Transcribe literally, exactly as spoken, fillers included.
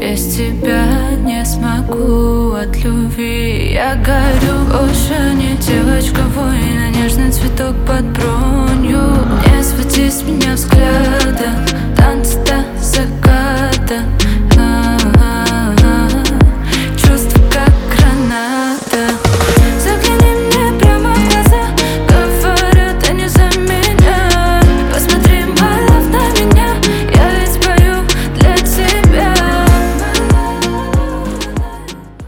Без тебя не смогу от любви. Я горю, больше не девочка воина, нежный цветок под бронью. Не своди с меня взгляда,